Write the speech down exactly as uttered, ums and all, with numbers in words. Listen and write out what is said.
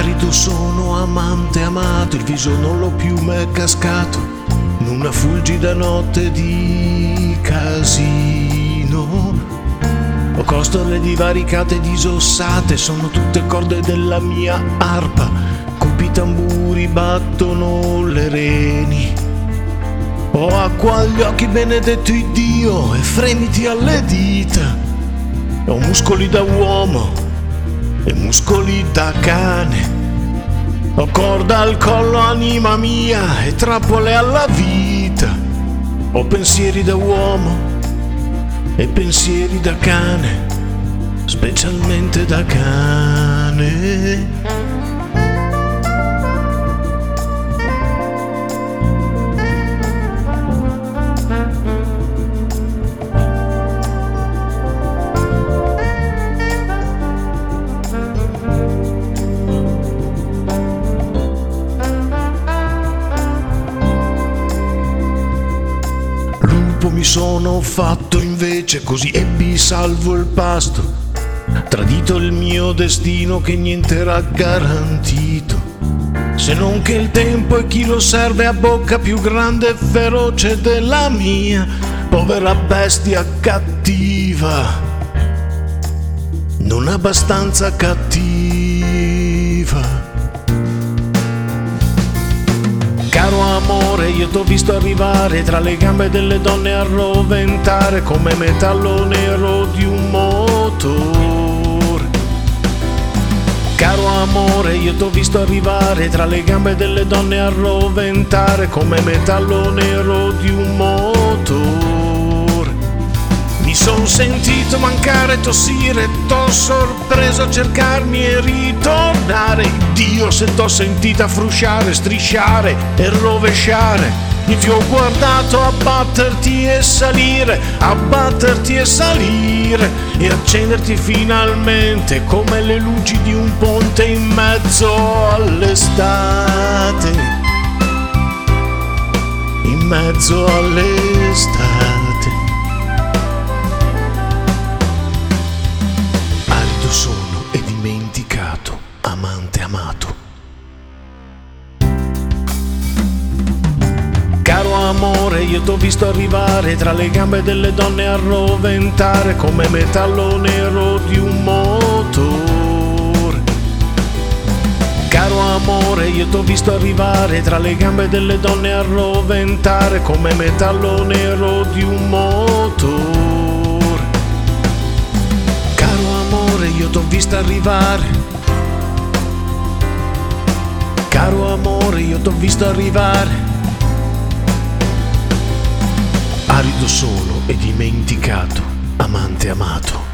Arido sono, amante amato, il viso non l'ho più mai cascato in una fulgida notte di casino. Ho costole divaricate e disossate, sono tutte corde della mia arpa, cupi tamburi battono le reni. Ho acqua agli occhi, benedetto Iddio, e fremiti alle dita. Ho muscoli da uomo e muscoli da cane. Ho corda al collo, anima mia, e trappole alla vita. Ho pensieri da uomo e pensieri da cane, specialmente da cane. Mi sono fatto invece, così ebbi salvo il pasto, tradito il mio destino che niente era garantito, se non che il tempo e chi lo serve a bocca più grande e feroce della mia povera bestia cattiva, non abbastanza cattiva. Caro amore, io t'ho visto arrivare tra le gambe delle donne a roventare come metallo nero di un motore. Caro amore, io t'ho visto arrivare tra le gambe delle donne a roventare come metallo nero di un motore. Mi son sentito mancare, tossire, t'ho sorpreso a cercarmi e ritornare. Dio, se t'ho sentita frusciare, strisciare e rovesciare, mi ti ho guardato abbatterti e salire, abbatterti e salire, e accenderti finalmente come le luci di un ponte in mezzo all'estate, in mezzo all'estate. Sono e dimenticato, amante amato. Caro amore, io t'ho visto arrivare tra le gambe delle donne a roventare come metallo nero di un motore. Caro amore, io t'ho visto arrivare tra le gambe delle donne a roventare come metallo nero di un motore. Io t'ho vista arrivare, caro amore, io t'ho visto arrivare. Arido solo e dimenticato, amante amato.